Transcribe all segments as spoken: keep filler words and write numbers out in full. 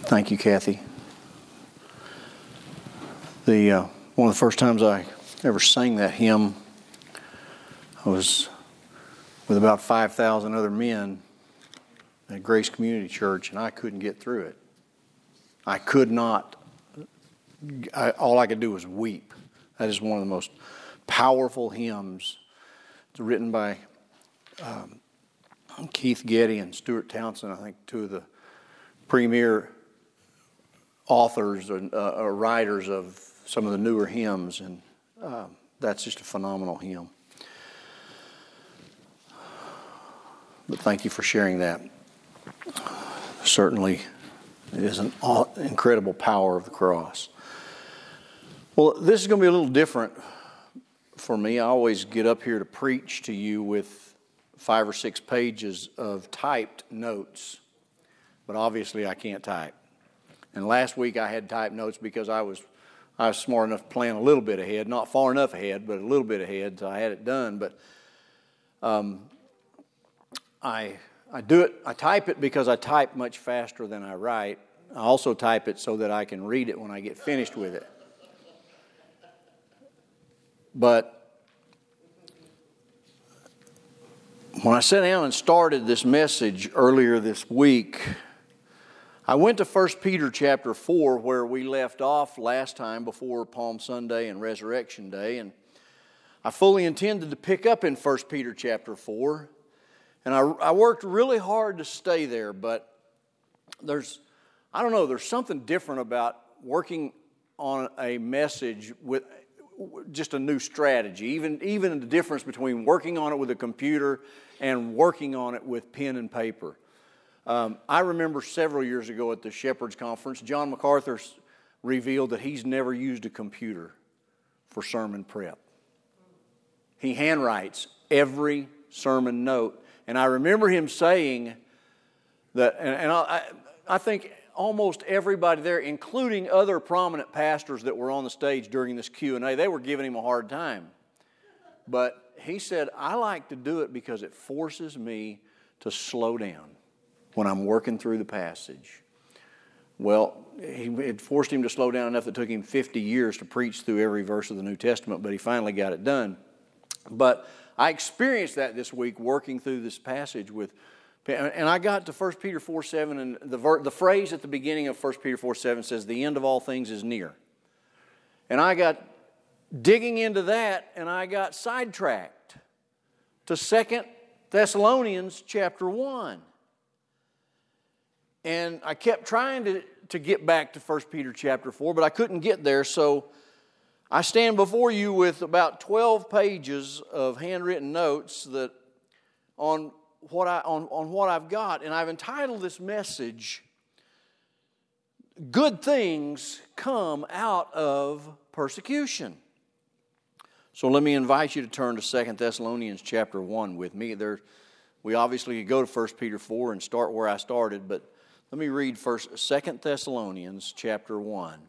Thank you, Kathy. The uh, one of the first times I ever sang that hymn, I was with about five thousand other men at Grace Community Church, and I couldn't get through it. I could not. I, all I could do was weep. That is one of the most powerful hymns. It's written by um, Keith Getty and Stuart Townsend, I think two of the premier authors or, uh, or writers of some of the newer hymns, and uh, that's just a phenomenal hymn. But thank you for sharing that. Certainly, it is an incredible power of the cross. Well, this is going to be a little different for me. I always get up here to preach to you with five or six pages of typed notes, but obviously I can't type. And last week I had typed notes because I was I was smart enough to plan a little bit ahead, not far enough ahead, but a little bit ahead, so I had it done. But um, I I do it. I type it because I type much faster than I write. I also type it so that I can read it when I get finished with it. But when I sat down and started this message earlier this week, I went to First Peter chapter four, where we left off last time before Palm Sunday and Resurrection Day, and I fully intended to pick up in First Peter chapter four, and I, I worked really hard to stay there, but there's, I don't know, there's something different about working on a message with just a new strategy, even, even the difference between working on it with a computer and working on it with pen and paper. Um, I remember several years ago at the Shepherd's Conference, John MacArthur revealed that he's never used a computer for sermon prep. He handwrites every sermon note. And I remember him saying that, and, and I, I think almost everybody there, including other prominent pastors that were on the stage during this Q and A, they were giving him a hard time. But he said, I like to do it because it forces me to slow down when I'm working through the passage. Well, he, it forced him to slow down enough that it took him fifty years to preach through every verse of the New Testament, but he finally got it done. But I experienced that this week working through this passage with, and I got to First Peter four seven, and the, ver, the phrase at the beginning of First Peter four seven says, the end of all things is near. And I got digging into that, and I got sidetracked to Second Thessalonians chapter one. And I kept trying to, to get back to First Peter chapter four, but I couldn't get there, so I stand before you with about twelve pages of handwritten notes that on what I on, on what I've got, and I've entitled this message, Good Things Come Out of Persecution. So let me invite you to turn to Second Thessalonians chapter one with me. There, we obviously could go to First Peter four and start where I started, but let me read first Second Thessalonians chapter one.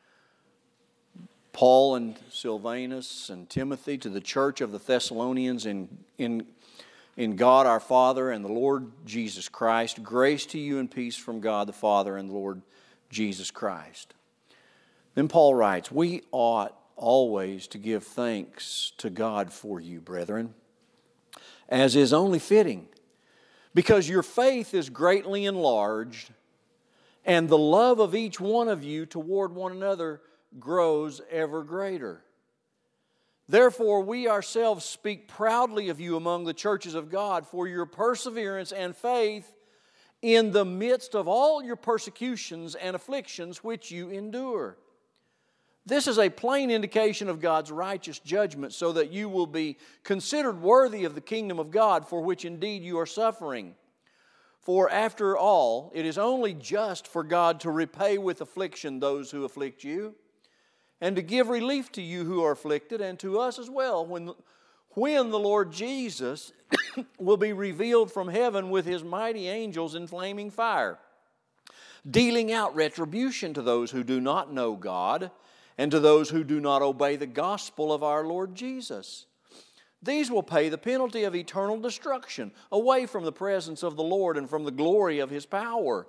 Paul and Silvanus and Timothy to the church of the Thessalonians in, in, in God our Father and the Lord Jesus Christ, grace to you and peace from God the Father and the Lord Jesus Christ. Then Paul writes, we ought always to give thanks to God for you, brethren, as is only fitting, because your faith is greatly enlarged, and the love of each one of you toward one another grows ever greater. Therefore, we ourselves speak proudly of you among the churches of God for your perseverance and faith in the midst of all your persecutions and afflictions which you endure. This is a plain indication of God's righteous judgment, so that you will be considered worthy of the kingdom of God, for which indeed you are suffering. For after all, it is only just for God to repay with affliction those who afflict you, and to give relief to you who are afflicted, and to us as well, when, when the Lord Jesus will be revealed from heaven with His mighty angels in flaming fire, dealing out retribution to those who do not know God, and to those who do not obey the gospel of our Lord Jesus. These will pay the penalty of eternal destruction, away from the presence of the Lord and from the glory of His power,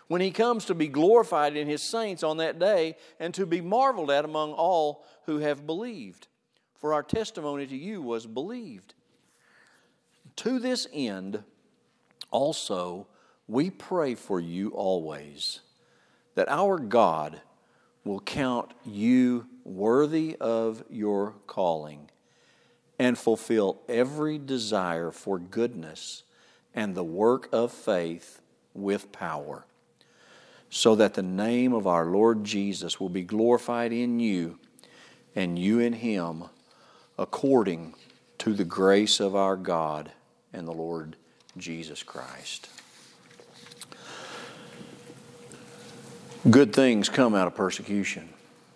when He comes to be glorified in His saints on that day and to be marveled at among all who have believed. For our testimony to you was believed. To this end, also, we pray for you always, that our God will count you worthy of your calling and fulfill every desire for goodness and the work of faith with power, so that the name of our Lord Jesus will be glorified in you and you in Him, according to the grace of our God and the Lord Jesus Christ. Good things come out of persecution.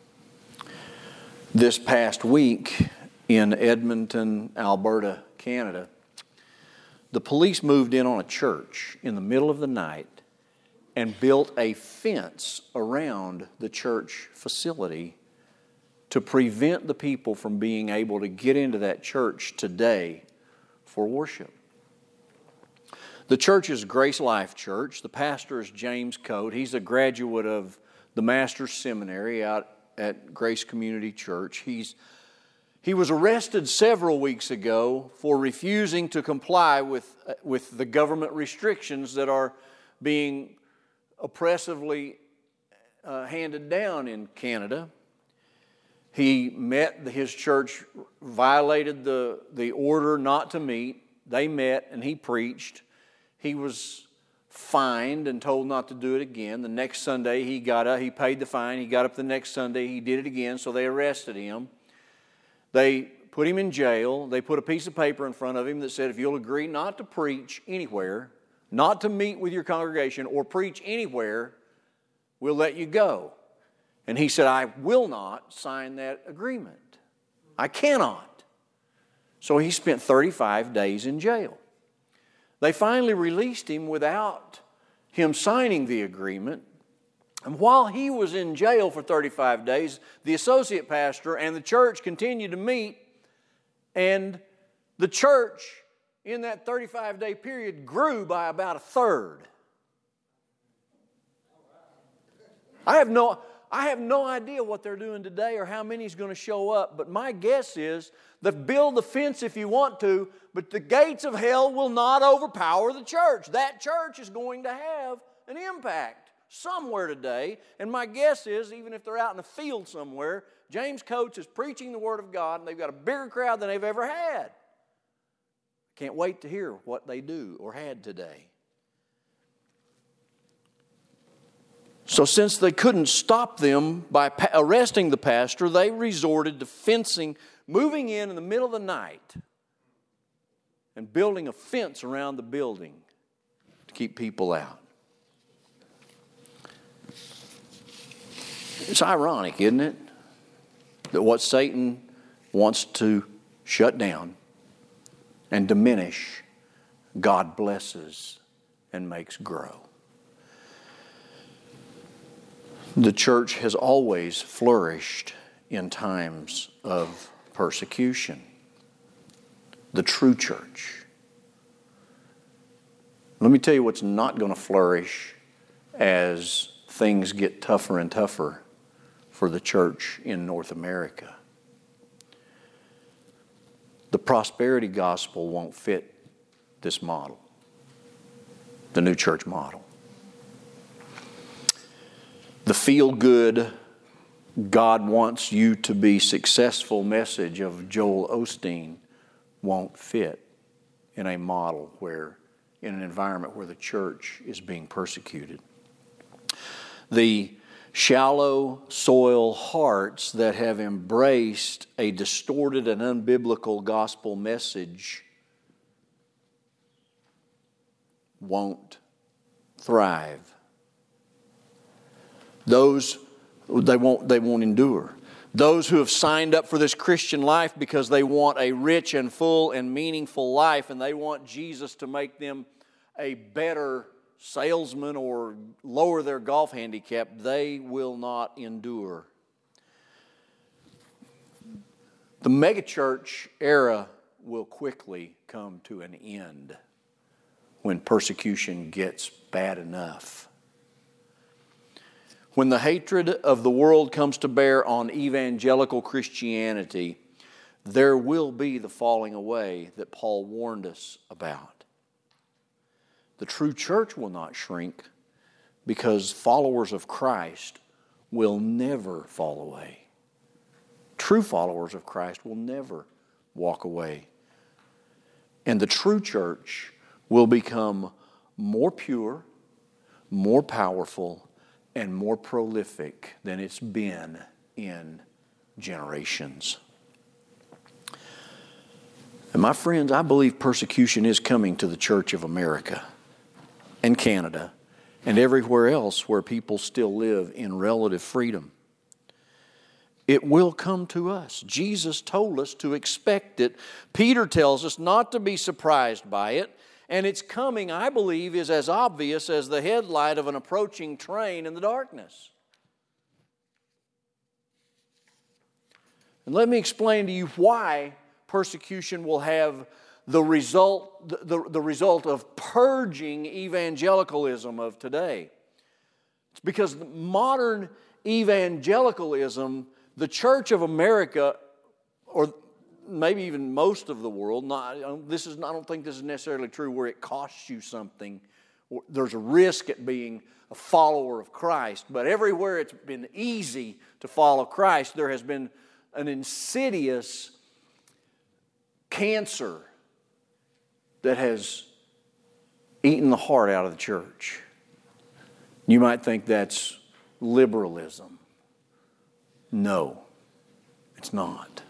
This past week in Edmonton, Alberta, Canada, the police moved in on a church in the middle of the night and built a fence around the church facility to prevent the people from being able to get into that church today for worship. The church is Grace Life Church. The pastor is James Coate. He's a graduate of the Master's Seminary out at Grace Community Church. He's He was arrested several weeks ago for refusing to comply with, with the government restrictions that are being oppressively uh, handed down in Canada. He met, his church violated the, the order not to meet. They met and he preached. He was fined and told not to do it again. The next Sunday he got up, he paid the fine. He got up the next Sunday, he did it again, so they arrested him. They put him in jail. They put a piece of paper in front of him that said, if you'll agree not to preach anywhere, not to meet with your congregation or preach anywhere, we'll let you go. And he said, I will not sign that agreement. I cannot. So he spent thirty-five days in jail. They finally released him without him signing the agreement. And while he was in jail for thirty-five days, the associate pastor and the church continued to meet, and the church in that thirty-five day period grew by about a third. I have no, I have no idea what they're doing today or how many is going to show up, but my guess is that build the fence if you want to, but the gates of hell will not overpower the church. That church is going to have an impact somewhere today, and my guess is, even if they're out in a field somewhere, James Coates is preaching the Word of God, and they've got a bigger crowd than they've ever had. Can't wait to hear what they do or had today. So since they couldn't stop them by pa- arresting the pastor, they resorted to fencing, moving in in the middle of the night and building a fence around the building to keep people out. It's ironic, isn't it, that what Satan wants to shut down and diminish, God blesses and makes grow. The church has always flourished in times of persecution. The true church. Let me tell you what's not going to flourish as things get tougher and tougher for the church in North America. The prosperity gospel won't fit this model, the new church model. The feel-good, God wants you to be successful message of Joel Osteen won't fit in a model where, in an environment where the church is being persecuted. The shallow soil hearts that have embraced a distorted and unbiblical gospel message won't thrive. Those, they won't, they won't endure. Those who have signed up for this Christian life because they want a rich and full and meaningful life, and they want Jesus to make them a better salesman or lower their golf handicap, they will not endure. The megachurch era will quickly come to an end when persecution gets bad enough. when the hatred of the world comes to bear on evangelical Christianity, there will be the falling away that Paul warned us about. The true church will not shrink because followers of Christ will never fall away. True followers of Christ will never walk away. And the true church will become more pure, more powerful, and more prolific than it's been in generations. And my friends, I believe persecution is coming to the Church of America and Canada and everywhere else where people still live in relative freedom. It will come to us. Jesus told us to expect it. Peter tells us not to be surprised by it. And its coming, I believe, is as obvious as the headlight of an approaching train in the darkness. And let me explain to you why persecution will have the result, the, the, the result of purging evangelicalism of today. It's because modern evangelicalism, the Church of America, or maybe even most of the world, not, this is, I don't think this is necessarily true where it costs you something. There's a risk at being a follower of Christ. But everywhere it's been easy to follow Christ, there has been an insidious cancer that has eaten the heart out of the church. You might think that's liberalism. No, it's not.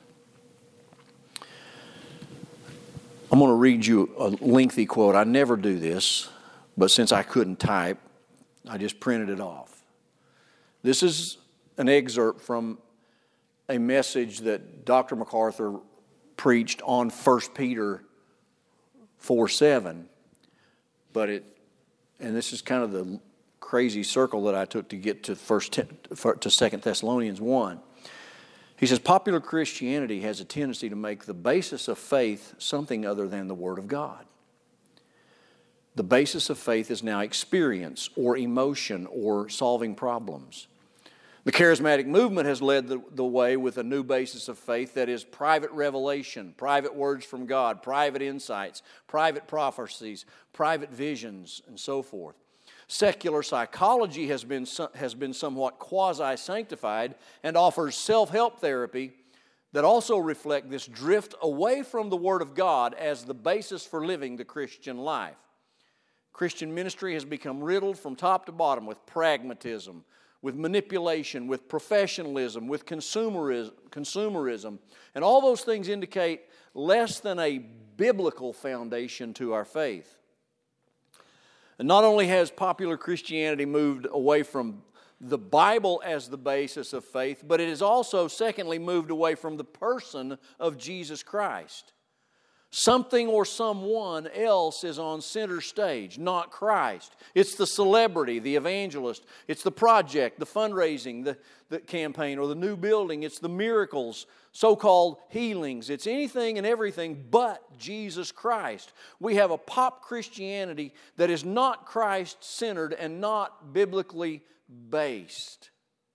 I'm going to read you a lengthy quote. I never do this, but since I couldn't type, I just printed it off. This is an excerpt from a message that Doctor MacArthur preached on First Peter four seven, but it, and this is kind of the crazy circle that I took to get to first to Second Thessalonians one. He says, popular Christianity has a tendency to make the basis of faith something other than the Word of God. The basis of faith is now experience or emotion or solving problems. The charismatic movement has led the, the way with a new basis of faith that is private revelation, private words from God, private insights, private prophecies, private visions, and so forth. Secular psychology has been, has been somewhat quasi-sanctified and offers self-help therapy that also reflect this drift away from the Word of God as the basis for living the Christian life. Christian ministry has become riddled from top to bottom with pragmatism, with manipulation, with professionalism, with consumerism, consumerism. And all those things indicate less than a biblical foundation to our faith. And not only has popular Christianity moved away from the Bible as the basis of faith, but it has also, secondly, moved away from the person of Jesus Christ. Something or someone else is on center stage, not Christ. It's the celebrity, the evangelist. It's the project, the fundraising, the, the campaign, or the new building. It's the miracles, so-called healings. It's anything and everything but Jesus Christ. We have a pop Christianity that is not Christ-centered and not biblically based.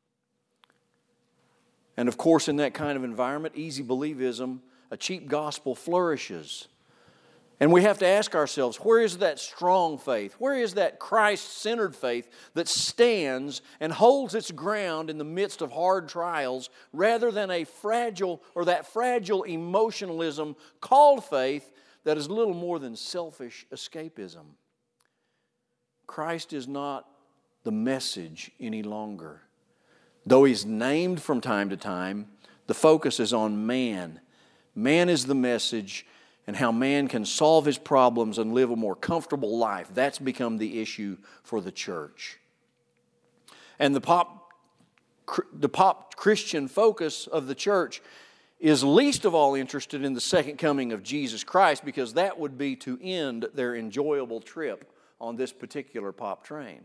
And of course, in that kind of environment, easy believism, a cheap gospel flourishes. And we have to ask ourselves, where is that strong faith? Where is that Christ-centered faith that stands and holds its ground in the midst of hard trials rather than a fragile or that fragile emotionalism called faith that is little more than selfish escapism? Christ is not the message any longer. Though He's named from time to time, the focus is on man. Man is the message, and how man can solve his problems and live a more comfortable life. That's become the issue for the church. And the pop, the pop Christian focus of the church is least of all interested in the second coming of Jesus Christ, because that would be to end their enjoyable trip on this particular pop train.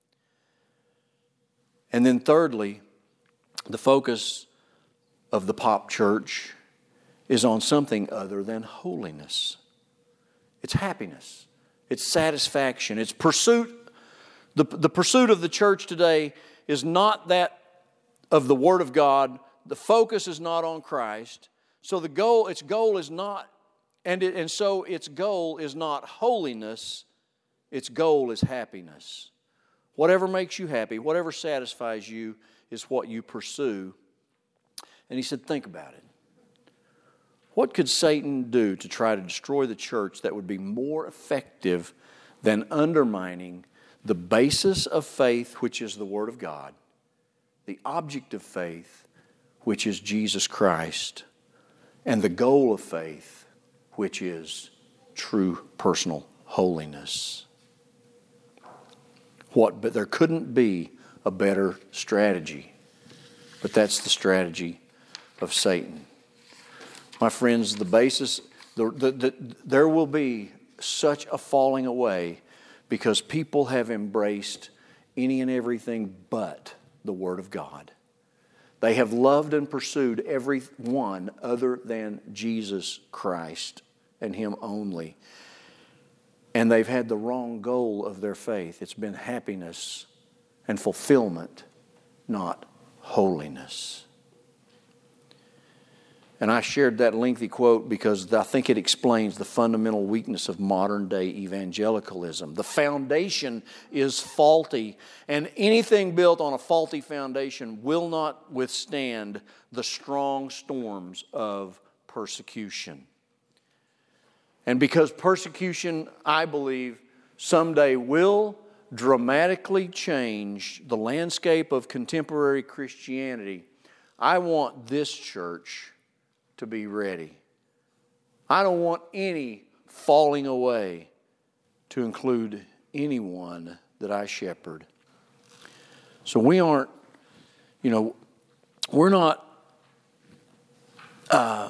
And then thirdly, the focus of the pop church is on something other than holiness. It's happiness. It's satisfaction. It's pursuit The, the pursuit of the church today is not that of the Word of God. The focus is not on Christ. So the goal, its goal is not, and, it, and so its goal is not holiness. Its goal is happiness. Whatever makes you happy, whatever satisfies you is what you pursue. And he said, think about it. What could Satan do to try to destroy the church that would be more effective than undermining the basis of faith, which is the Word of God, the object of faith, which is Jesus Christ, and the goal of faith, which is true personal holiness? What? But there couldn't be a better strategy. But that's the strategy of Satan. My friends, the basis, the, the, the, there will be such a falling away because people have embraced any and everything but the Word of God. They have loved and pursued every one other than Jesus Christ and Him only. And they've had the wrong goal of their faith. It's been happiness and fulfillment, not holiness. And I shared that lengthy quote because I think it explains the fundamental weakness of modern day evangelicalism. The foundation is faulty, and anything built on a faulty foundation will not withstand the strong storms of persecution. And because persecution, I believe, someday will dramatically change the landscape of contemporary Christianity, I want this church to be ready. I don't want any falling away to include anyone that I shepherd. So we aren't, you know, we're not uh,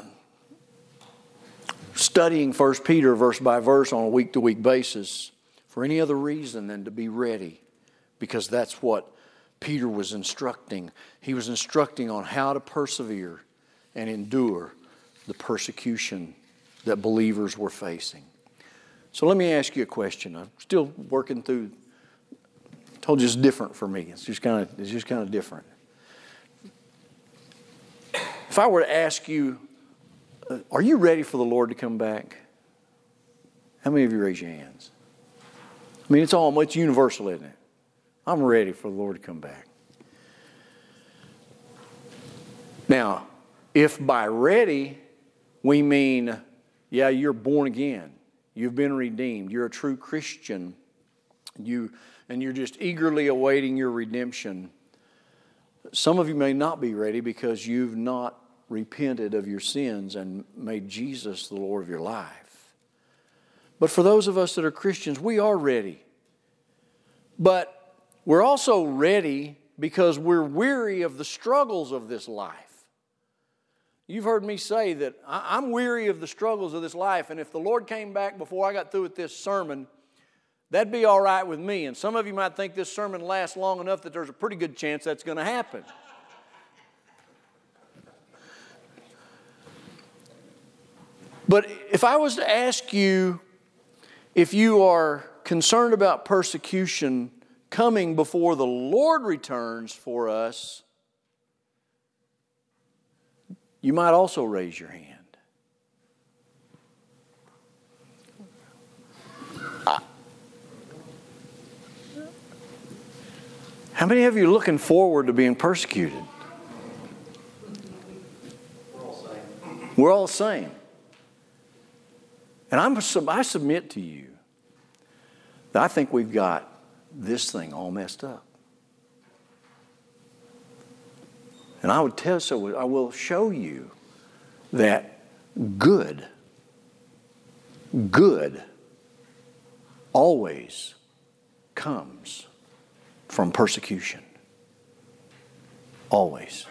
studying First Peter verse by verse on a week-to-week basis for any other reason than to be ready, because that's what Peter was instructing. He was instructing on how to persevere and endure the persecution that believers were facing. So let me ask you a question. I'm still working through. I told you it's different for me. It's just kind of it's just kind of different. If I were to ask you, uh, are you ready for the Lord to come back? How many of you raise your hands? I mean, it's all it's universal, isn't it? I'm ready for the Lord to come back. Now, if by ready we mean, yeah, you're born again, you've been redeemed, you're a true Christian, you and you're just eagerly awaiting your redemption, some of you may not be ready because you've not repented of your sins and made Jesus the Lord of your life. But for those of us that are Christians, we are ready. But we're also ready because we're weary of the struggles of this life. You've heard me say that I'm weary of the struggles of this life, and if the Lord came back before I got through with this sermon, that'd be all right with me. And some of you might think this sermon lasts long enough that there's a pretty good chance that's going to happen. But if I was to ask you if you are concerned about persecution coming before the Lord returns for us, you might also raise your hand. How many of you are looking forward to being persecuted? We're all the same. We're all the same. And I'm, I submit to you that I think we've got this thing all messed up. And I would tell so I will show you that good, good always comes from persecution. Always.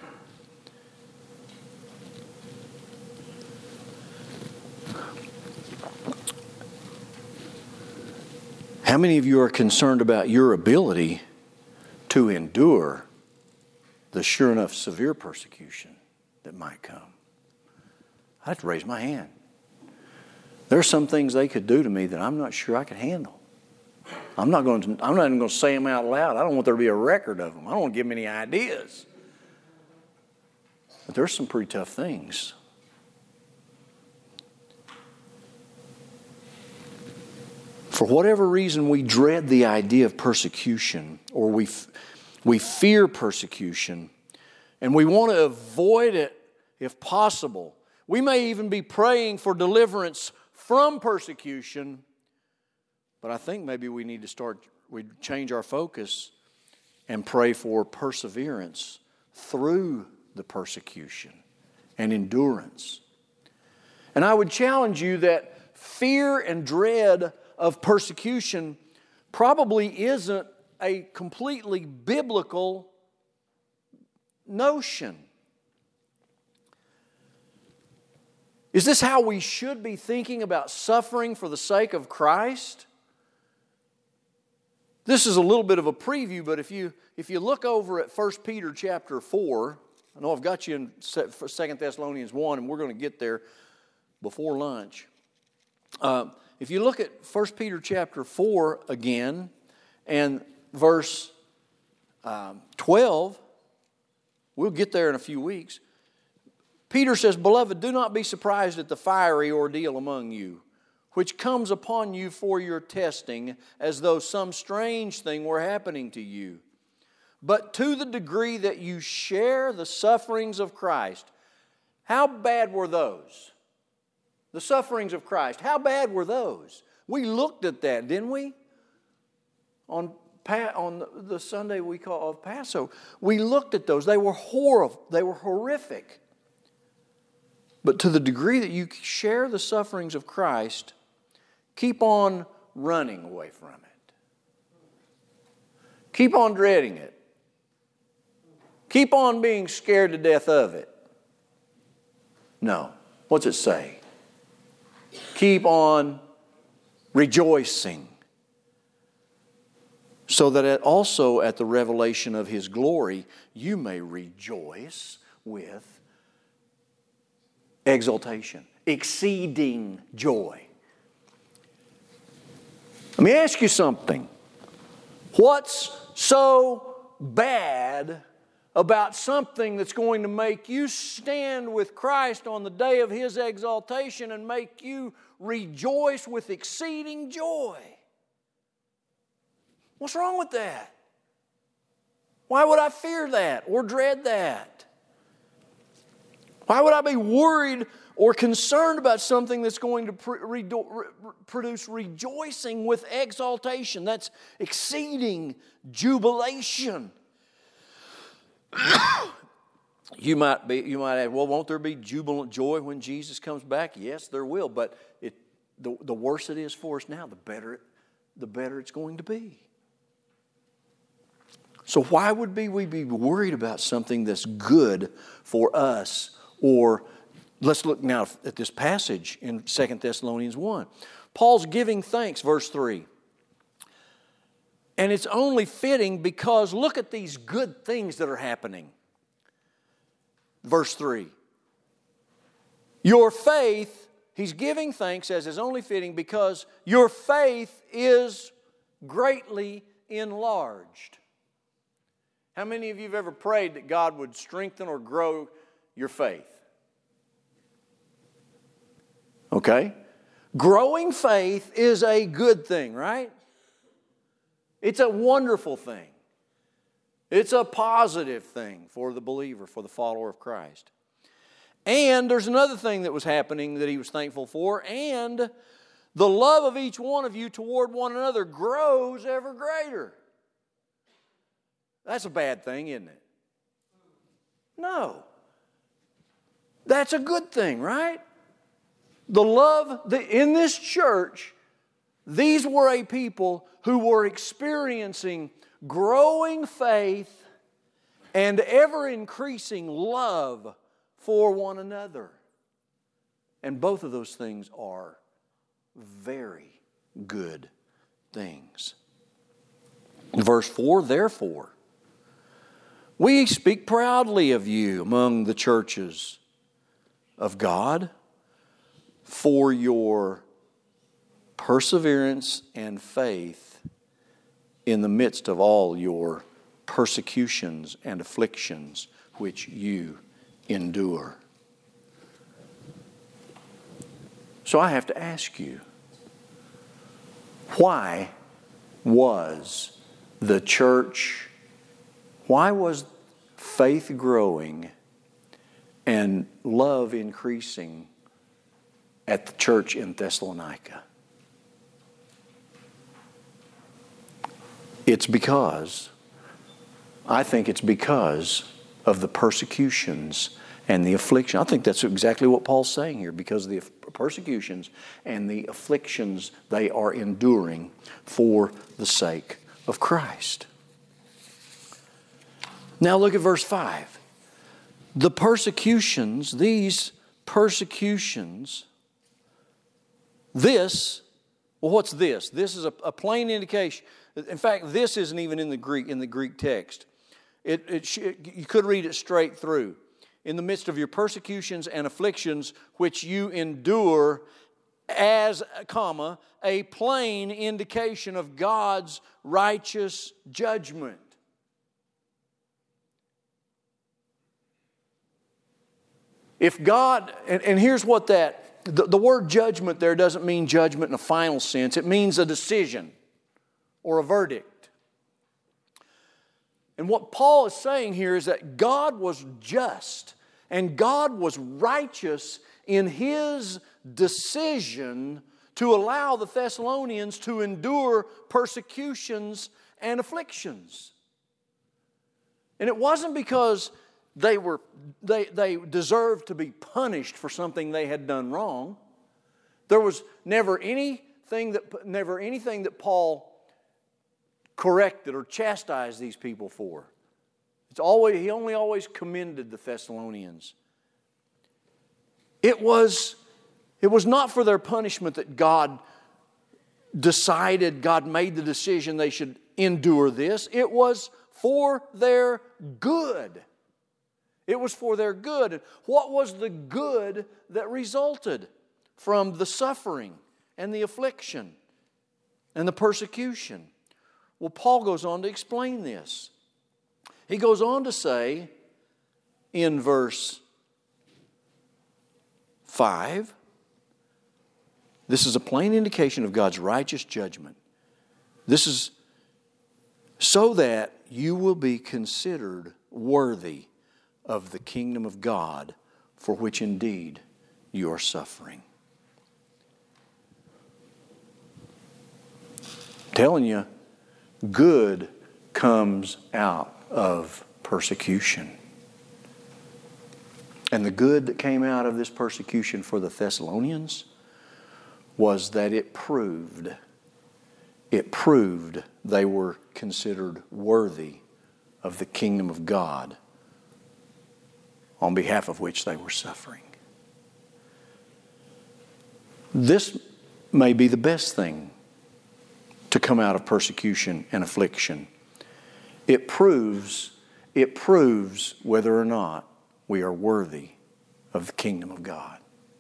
How many of you are concerned about your ability to endure the sure enough severe persecution that might come? I have to raise my hand. There are some things they could do to me that I'm not sure I could handle. I'm not going to, I'm not even going to say them out loud. I don't want there to be a record of them. I don't want to give them any ideas. But there's some pretty tough things. For whatever reason, we dread the idea of persecution, or we, we fear persecution, and we want to avoid it if possible. We may even be praying for deliverance from persecution, but I think maybe we need to start, we change our focus and pray for perseverance through the persecution and endurance. And I would challenge you that fear and dread of persecution probably isn't a completely biblical notion. Is this how we should be thinking about suffering for the sake of Christ? This is a little bit of a preview, but if you if you look over at First Peter chapter four, I know I've got you in Second Thessalonians one, and we're going to get there before lunch. Uh, if you look at First Peter chapter four again, and verse um, twelve, we'll get there in a few weeks. Peter says, "Beloved, do not be surprised at the fiery ordeal among you, which comes upon you for your testing, as though some strange thing were happening to you. But to the degree that you share the sufferings of Christ." How bad were those? The sufferings of Christ. How bad were those? We looked at that, didn't we? On, on the Sunday we call of Passover. We looked at those. They were horrible. They were horrific. But to the degree that you share the sufferings of Christ, keep on running away from it. Keep on dreading it. Keep on being scared to death of it. No. What's it say? Keep on rejoicing, so that at also at the revelation of His glory you may rejoice with exultation, exceeding joy. Let me ask you something. What's so bad about something that's going to make you stand with Christ on the day of His exaltation and make you rejoice with exceeding joy? What's wrong with that? Why would I fear that or dread that? Why would I be worried or concerned about something that's going to pre- re- produce rejoicing with exaltation? That's exceeding jubilation. You might be, you might add, well, won't there be jubilant joy when Jesus comes back? Yes, there will. But it, the, the worse it is for us now, the better, it, the better it's going to be. So why would be we be worried about something that's good for us? Or let's look now at this passage in Second Thessalonians one. Paul's giving thanks, verse three. And it's only fitting because look at these good things that are happening. Verse three. Your faith, he's giving thanks as is only fitting because your faith is greatly enlarged. How many of you have ever prayed that God would strengthen or grow your faith? Okay? Growing faith is a good thing, right? It's a wonderful thing. It's a positive thing for the believer, for the follower of Christ. And there's another thing that was happening that he was thankful for, and the love of each one of you toward one another grows ever greater. That's a bad thing, isn't it? No. That's a good thing, right? The love the, in this church, these were a people who were experiencing growing faith and ever-increasing love for one another. And both of those things are very good things. Verse four, therefore, we speak proudly of you among the churches of God for your perseverance and faith in the midst of all your persecutions and afflictions which you endure. So I have to ask you, why was the church, why was faith growing and love increasing at the church in Thessalonica? It's because, I think it's because of the persecutions and the affliction. I think that's exactly what Paul's saying here, because of the persecutions and the afflictions they are enduring for the sake of Christ. Now look at verse five. The persecutions, these persecutions, this, well, what's this? This is a, a plain indication. In fact, this isn't even in the Greek in the Greek text. It, it, it you could read it straight through. In the midst of your persecutions and afflictions, which you endure, as, comma, a plain indication of God's righteous judgment. If God, and, and here's what that, the, the word judgment there doesn't mean judgment in a final sense. It means a decision or a verdict. And what Paul is saying here is that God was just and God was righteous in His decision to allow the Thessalonians to endure persecutions and afflictions. And it wasn't because they were they, they deserved to be punished for something they had done wrong. There was never anything that never anything that Paul corrected or chastised these people for. It's always, he only always commended the Thessalonians. It was, it was not for their punishment that God decided, God made the decision they should endure this. It was for their good. It was for their good. And what was the good that resulted from the suffering and the affliction and the persecution? Well, Paul goes on to explain this. He goes on to say in verse five, this is a plain indication of God's righteous judgment. This is so that you will be considered worthy of the kingdom of God, for which indeed you are suffering. I'm telling you, good comes out of persecution. And the good that came out of this persecution for the Thessalonians was that it proved, it proved they were considered worthy of the kingdom of God, on behalf of which they were suffering. This may be the best thing to come out of persecution and affliction. It proves, it proves whether or not we are worthy of the kingdom of God.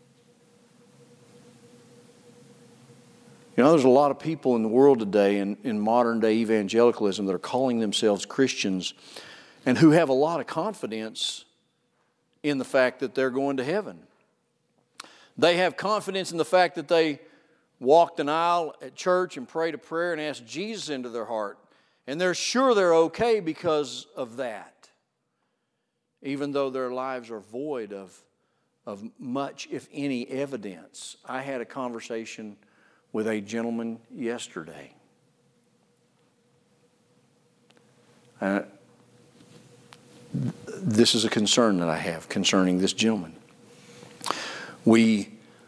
You know, there's a lot of people in the world today, in, in modern day evangelicalism, that are calling themselves Christians and who have a lot of confidence in the fact that they're going to heaven. They have confidence in the fact that they walked an aisle at church and prayed a prayer and asked Jesus into their heart. And they're sure they're okay because of that, even though their lives are void of, of much, if any, evidence. I had a conversation with a gentleman yesterday. Uh, this is a concern that I have concerning this gentleman. We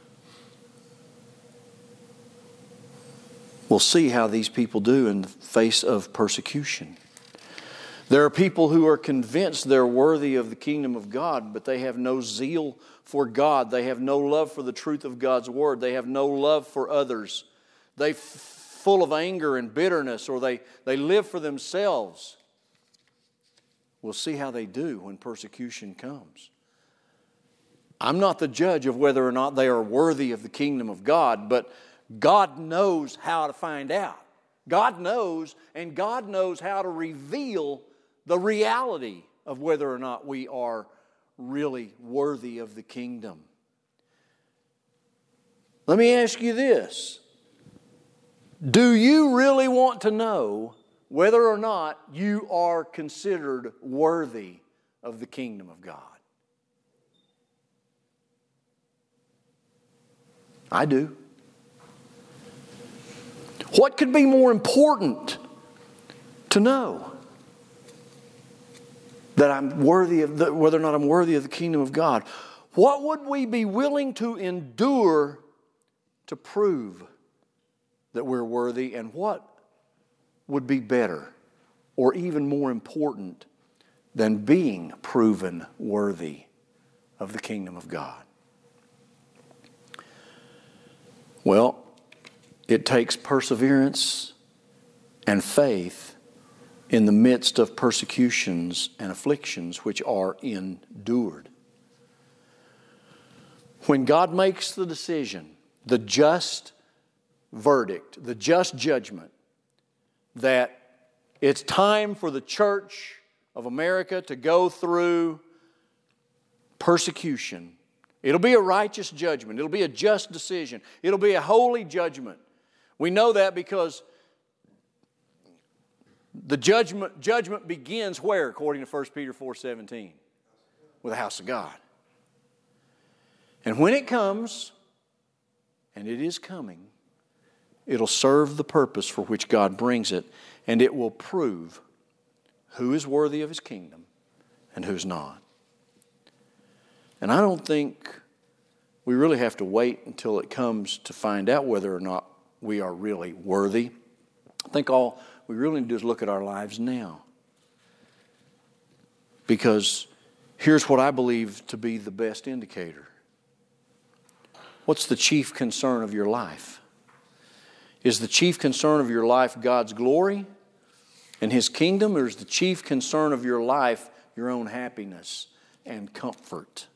will see how these people do in the face of persecution. There are people who are convinced they're worthy of the kingdom of God, but they have no zeal for God. They have no love for the truth of God's word. They have no love for others. They're full of anger and bitterness, or they, they live for themselves. We'll see how they do when persecution comes. I'm not the judge of whether or not they are worthy of the kingdom of God, but God knows how to find out. God knows, and God knows how to reveal the reality of whether or not we are really worthy of the kingdom. Let me ask you this. Do you really want to know whether or not you are considered worthy of the kingdom of God? I do. What could be more important to know? That I'm worthy of the, whether or not I'm worthy of the kingdom of God. What would we be willing to endure to prove that we're worthy? And what would be better or even more important than being proven worthy of the kingdom of God? Well, it takes perseverance and faith in the midst of persecutions and afflictions which are endured. When God makes the decision, the just verdict, the just judgment, that it's time for the church of America to go through persecution, it'll be a righteous judgment. It'll be a just decision. It'll be a holy judgment. We know that because the judgment, judgment begins where, according to First Peter four seventeen? With the house of God. And when it comes, and it is coming, it'll serve the purpose for which God brings it, and it will prove who is worthy of His kingdom and who's not. And I don't think we really have to wait until it comes to find out whether or not we are really worthy. I think all we really need to do is look at our lives now. Because here's what I believe to be the best indicator. What's the chief concern of your life? Is the chief concern of your life God's glory and His kingdom, or is the chief concern of your life your own happiness and comfort?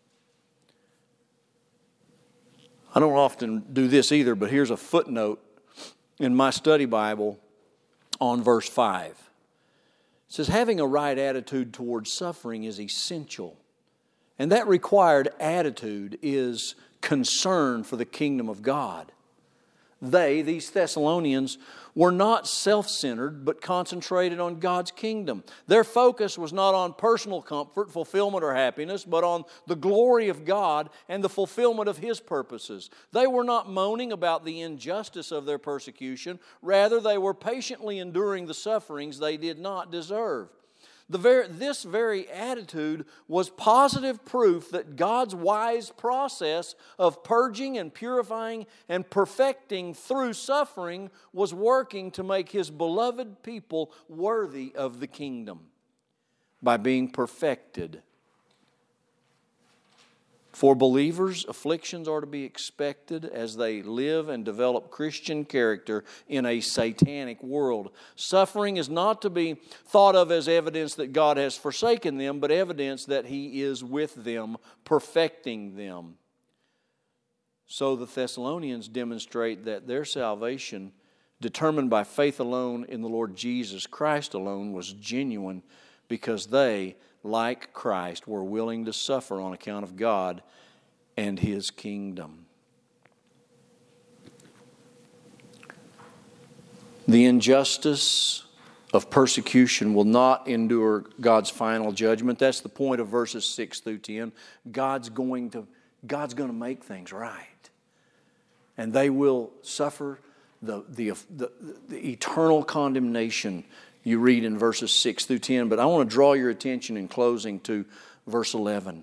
I don't often do this either, but here's a footnote in my study Bible on verse five. It says, having a right attitude towards suffering is essential. And that required attitude is concern for the kingdom of God. They, these Thessalonians, were not self-centered, but concentrated on God's kingdom. Their focus was not on personal comfort, fulfillment, or happiness, but on the glory of God and the fulfillment of His purposes. They were not moaning about the injustice of their persecution. Rather, they were patiently enduring the sufferings they did not deserve. The very, this very attitude was positive proof that God's wise process of purging and purifying and perfecting through suffering was working to make His beloved people worthy of the kingdom by being perfected. For believers, afflictions are to be expected as they live and develop Christian character in a satanic world. Suffering is not to be thought of as evidence that God has forsaken them, but evidence that He is with them, perfecting them. So the Thessalonians demonstrate that their salvation, determined by faith alone in the Lord Jesus Christ alone, was genuine because they, like Christ, were willing to suffer on account of God and His kingdom. The injustice of persecution will not endure God's final judgment. That's the point of verses six through ten. God's going to, God's going to make things right. And they will suffer the, the, the, the eternal condemnation you read in verses six through ten. But I want to draw your attention in closing to verse eleven.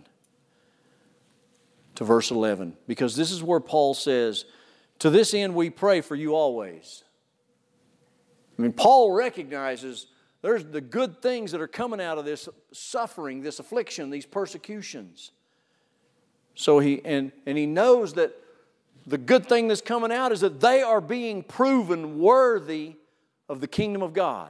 To verse eleven. Because this is where Paul says, to this end we pray for you always. I mean, Paul recognizes there's the good things that are coming out of this suffering, this affliction, these persecutions. So he, and, and he knows that the good thing that's coming out is that they are being proven worthy of the kingdom of God.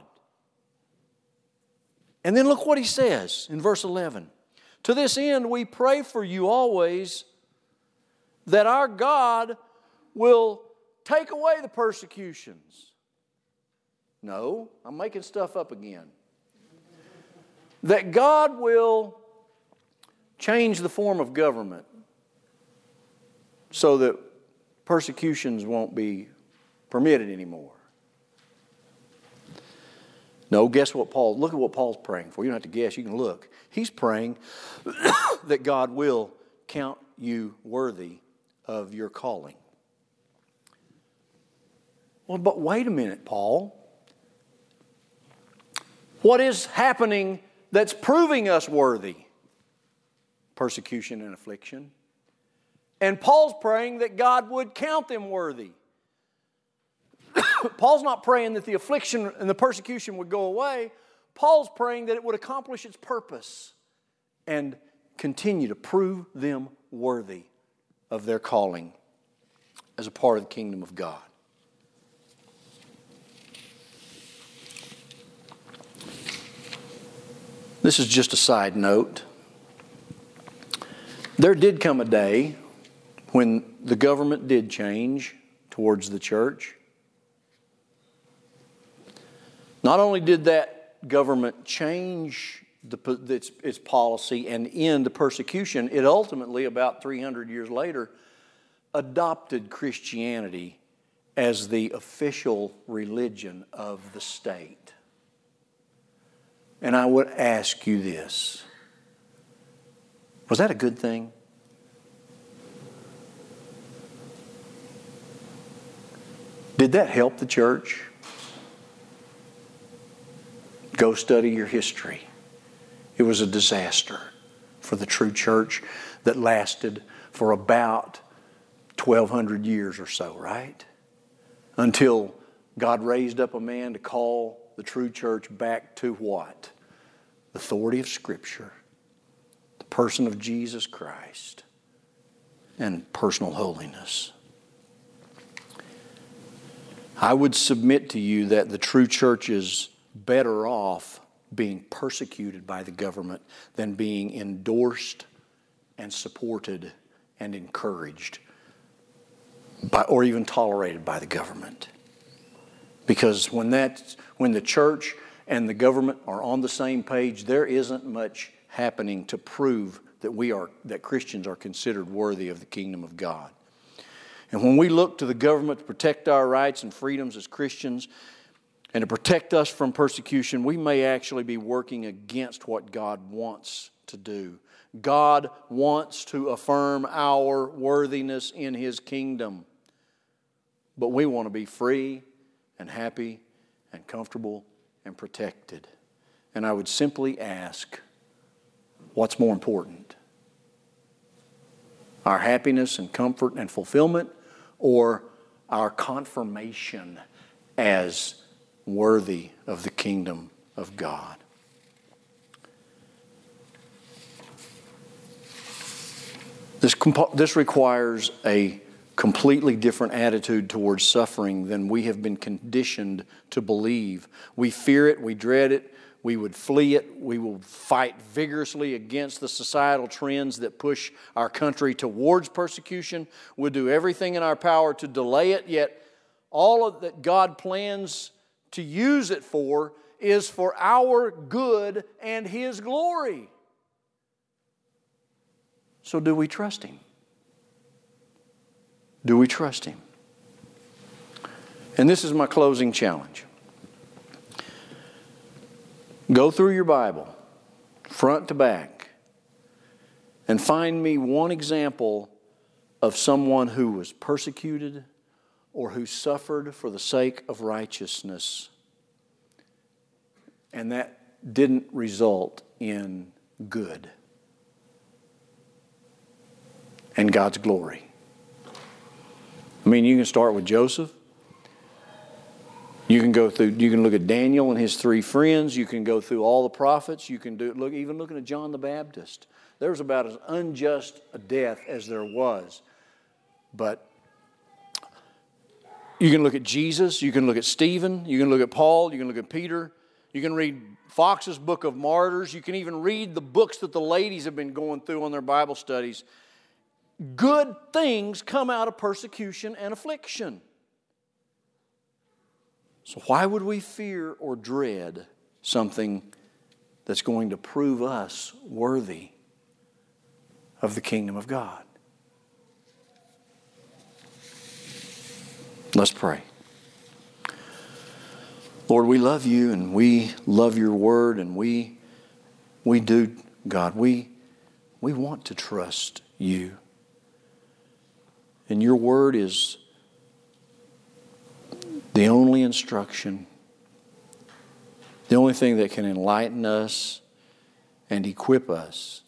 And then look what he says in verse eleven. To this end we pray for you always that our God will take away the persecutions. No, I'm making stuff up again. That God will change the form of government so that persecutions won't be permitted anymore. No, guess what Paul, look at what Paul's praying for. You don't have to guess, you can look. He's praying that God will count you worthy of your calling. Well, but wait a minute, Paul. What is happening that's proving us worthy? Persecution and affliction. And Paul's praying that God would count them worthy. Paul's not praying that the affliction and the persecution would go away. Paul's praying that it would accomplish its purpose and continue to prove them worthy of their calling as a part of the kingdom of God. This is just a side note. There did come a day when the government did change towards the church. Not only did that government change the, its, its policy and end the persecution, it ultimately, about three hundred years later, adopted Christianity as the official religion of the state. And I would ask you this. Was that a good thing? Did that help the church? Go study your history. It was a disaster for the true church that lasted for about twelve hundred years or so, right? Until God raised up a man to call the true church back to what? The authority of Scripture, the person of Jesus Christ, and personal holiness. I would submit to you that the true church is better off being persecuted by the government than being endorsed and supported and encouraged by, or even tolerated by the government. Because when that, when the church and the government are on the same page, there isn't much happening to prove that we are, that Christians are considered worthy of the kingdom of God. And when we look to the government to protect our rights and freedoms as Christians and to protect us from persecution, we may actually be working against what God wants to do. God wants to affirm our worthiness in His kingdom. But we want to be free and happy and comfortable and protected. And I would simply ask, what's more important? Our happiness and comfort and fulfillment, or our confirmation as worthy of the kingdom of God? This, comp- this requires a completely different attitude towards suffering than we have been conditioned to believe. We fear it, we dread it, we would flee it, we will fight vigorously against the societal trends that push our country towards persecution. We'll do everything in our power to delay it, yet all of that God plans to use it for is for our good and His glory. So do we trust Him? Do we trust Him? And this is my closing challenge. Go through your Bible, front to back, and find me one example of someone who was persecuted or who suffered for the sake of righteousness, and that didn't result in good and God's glory. I mean, you can start with Joseph. You can go through, you can look at Daniel and his three friends. You can go through all the prophets. You can do look even looking at John the Baptist. There was about as unjust a death as there was. But you can look at Jesus. You can look at Stephen. You can look at Paul. You can look at Peter. You can read Fox's Book of Martyrs. You can even read the books that the ladies have been going through on their Bible studies. Good things come out of persecution and affliction. So why would we fear or dread something that's going to prove us worthy of the kingdom of God? Let's pray. Lord, we love you and we love your word, and we we do, God, we we want to trust you. And your word is the only instruction, the only thing that can enlighten us and equip us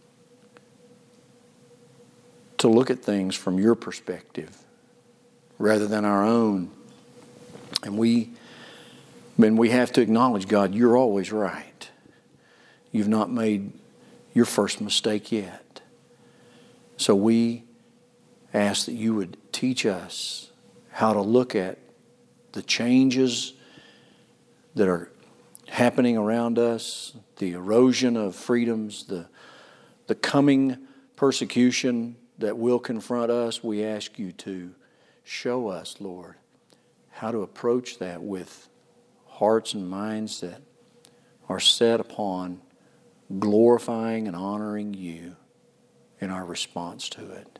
to look at things from your perspective rather than our own. And we, and we have to acknowledge, God, you're always right. You've not made your first mistake yet. So we ask that you would teach us how to look at the changes that are happening around us, the erosion of freedoms, the, the coming persecution that will confront us. We ask you to show us, Lord, how to approach that with hearts and minds that are set upon glorifying and honoring you in our response to it.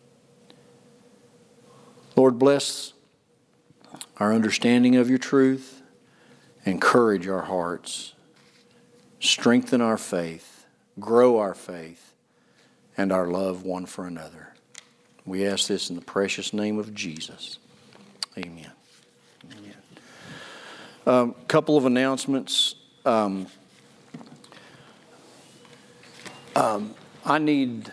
Lord, bless our understanding of your truth, encourage our hearts, strengthen our faith, grow our faith, and our love one for another. We ask this in the precious name of Jesus. Amen. Amen. A um, couple of announcements. Um, um, I need,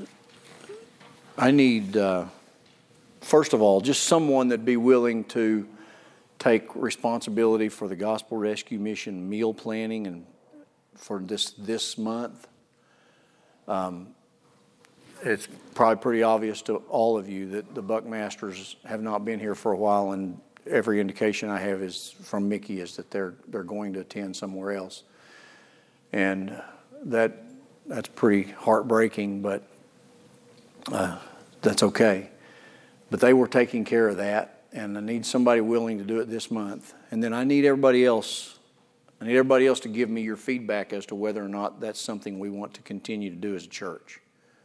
I need, uh, first of all, just someone that'd be willing to take responsibility for the Gospel Rescue Mission meal planning and for this this month. Um, it's probably pretty obvious to all of you that the Buckmasters have not been here for a while, and every indication I have is from Mickey is that they're they're going to attend somewhere else, and that that's pretty heartbreaking, but uh, that's okay. But they were taking care of that, and I need somebody willing to do it this month. And then I need everybody else, I need everybody else to give me your feedback as to whether or not that's something we want to continue to do as a church.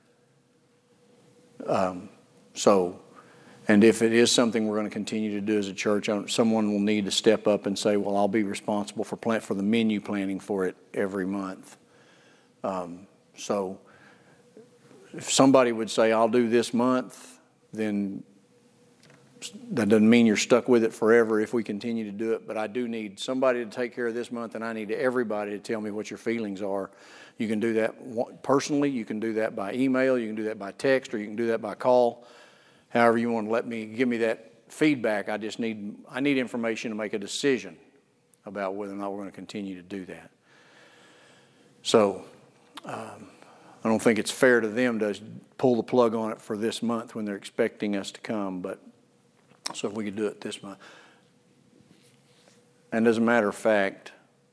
Um, so, and if it is something we're going to continue to do as a church, someone will need to step up and say, well, I'll be responsible for plan- for the menu planning for it every month. Um, so if somebody would say, I'll do this month, then that doesn't mean you're stuck with it forever if we continue to do it, but I do need somebody to take care of this month, and I need everybody to tell me what your feelings are. You can do that personally, you can do that by email, you can do that by text, or you can do that by call. However you want to let me, give me that feedback. I just need, I need information to make a decision about whether or not we're going to continue to do that. So, um, I don't think it's fair to them to pull the plug on it for this month when they're expecting us to come, but so if we could do it this month. And as a matter of fact,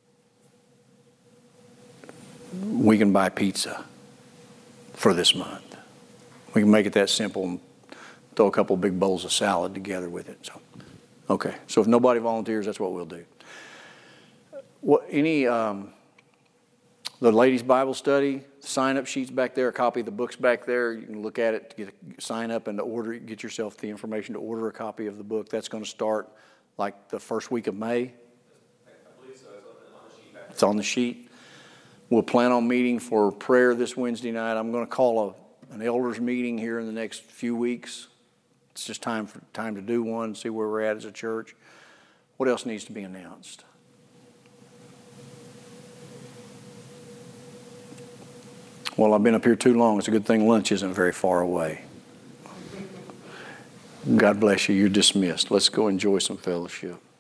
we can buy pizza for this month. We can make it that simple and throw a couple of big bowls of salad together with it. So, okay. So if nobody volunteers, that's what we'll do. What any um, the ladies' Bible study sign-up sheets back there, a copy of the books back there. You can look at it to get a, sign up and to order, get yourself the information to order a copy of the book. That's going to start like the first week of May. I believe so. It's on the sheet back there. It's on the sheet. We'll plan on meeting for prayer this Wednesday night. I'm going to call a, an elders meeting here in the next few weeks. It's just time for time to do one, see where we're at as a church. What else needs to be announced? Well, I've been up here too long. It's a good thing lunch isn't very far away. God bless you. You're dismissed. Let's go enjoy some fellowship.